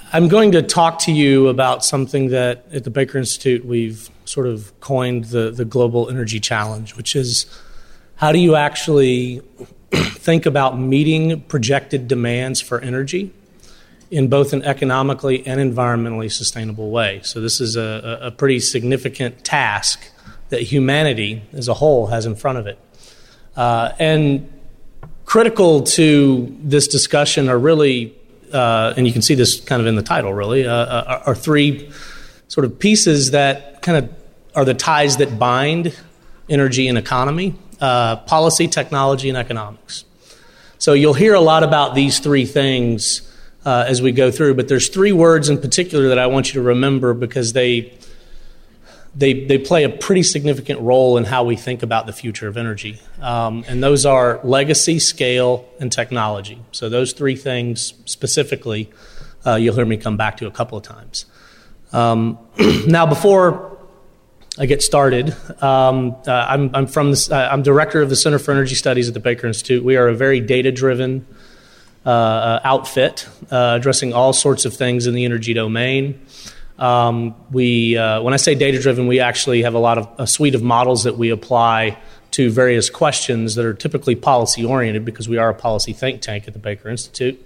I'm going to talk to you about something that at the Baker Institute we've sort of coined the global energy challenge, which is how do you actually think about meeting projected demands for energy in both an economically and environmentally sustainable way. So this is a pretty significant task that humanity as a whole has in front of it. And critical to this discussion are really, and you can see this kind of in the title really, are three sort of pieces that kind of are the ties that bind energy and economy, policy, technology, and economics. So you'll hear a lot about these three things as we go through, but there's three words in particular that I want you to remember because they play a pretty significant role in how we think about the future of energy. And those are legacy, scale, and technology. So those three things specifically, you'll hear me come back to a couple of times. Now, before I get started, I'm director of the Center for Energy Studies at the Baker Institute. We are a very data-driven outfit addressing all sorts of things in the energy domain. When I say data-driven, we actually have a suite of models that we apply to various questions that are typically policy-oriented because we are a policy think tank at the Baker Institute.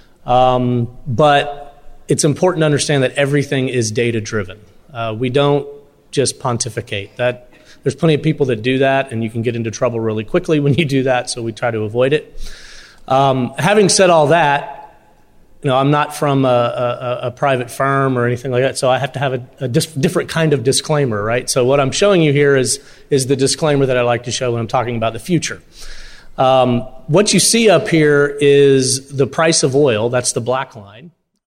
But it's important to understand that everything is data-driven. We don't just pontificate. There's plenty of people that do that, and you can get into trouble really quickly when you do that, so we try to avoid it. Having said all that, I'm not from a private firm or anything like that, so I have to have a different kind of disclaimer, right? So what I'm showing you here is the disclaimer that I like to show when I'm talking about the future. What you see up here is the price of oil, that's the black line,